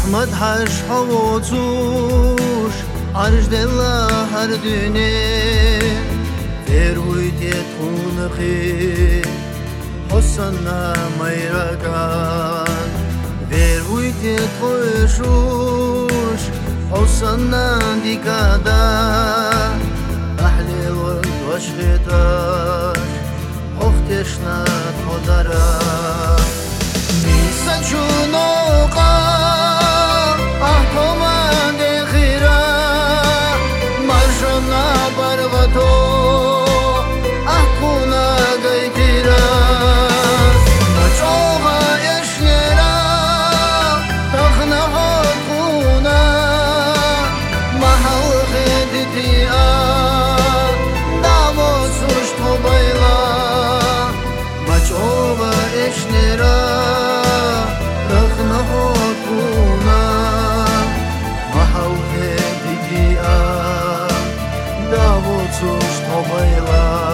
احمد حش حوضوش عرج دلا هر دونه ترويت تخونخي حسنا ميركان ترويت تخوشوش حسنا ديكادا أحلي الورد وشخيتاش أختشنا تخدرا ميسا شنوقا أحكما دخيرا مرشنا برغتو أحكونا قيتيرا مجوغا يشنيرا تخنا حقونا محل خيدتيا دعوة سوشتو بيلا مجوغا يشنيرا تخنا حقونا محل خيدتيا دعوة سوشتو بيلا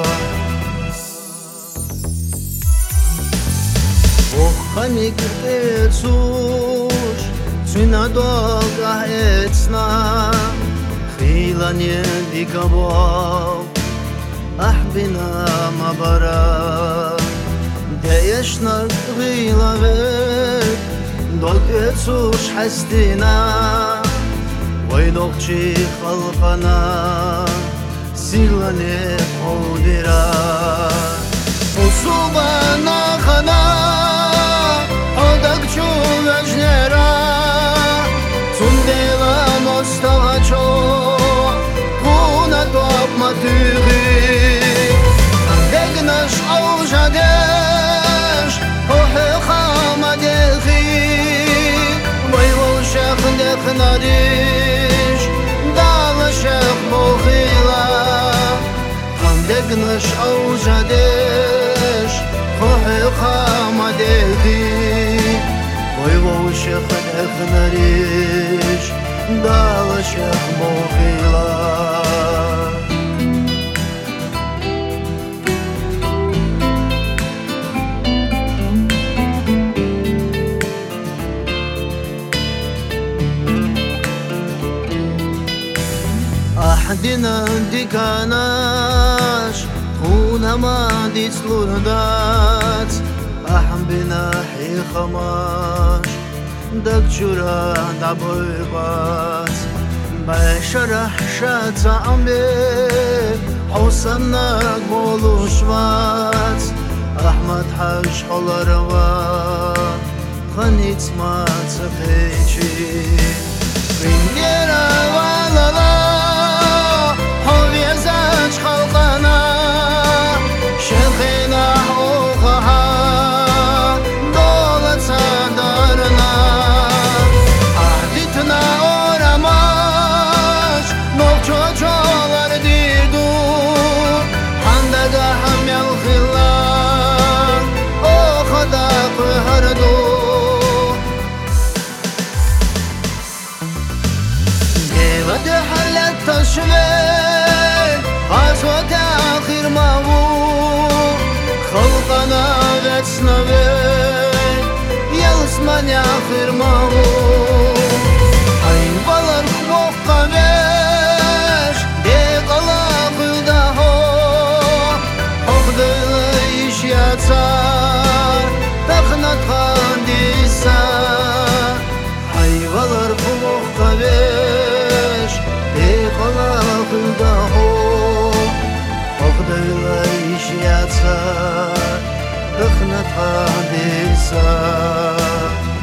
Хамик эцуш, цуна долга эцна, хилане дикабал, ахбина мабара, деешнак хилавек, долг эцуш хастина, вайдокчи халқана, силане холдира, усубана хана. Дегнаш аужадеш, охе хамадехи, вайлошах дехнариш, далашах бохила. Дегнаш аужадеш, охе хамадехи, вайлошах дехнариш, далашах бохила. أحدنا ديكاناش خونا ما دي سلوردات أحبنا حي خماش دك جورا دابويبات بشرح شات عمي حوصنك بولوشوات أحمد حاج حولروان خنيت ما تخيشي غنيرا والله خلقنا شيخنا حقوقها دولة صدرنا عهدتنا أورماش نوچوچوlar ديدو عندك هم الخلان أو خداق هردو جيبت حلت تشوي عزوة آخر ما هو خلقنا غتسنوي يلسمن آخر ما هو عين بالر خوقا بيش بيقلا قلدا هو حقد إيش ياتسار تخنت خانديسا عين بالر خوقا بيش بيقلا قلدا هو يشياتسا دخنت حادثة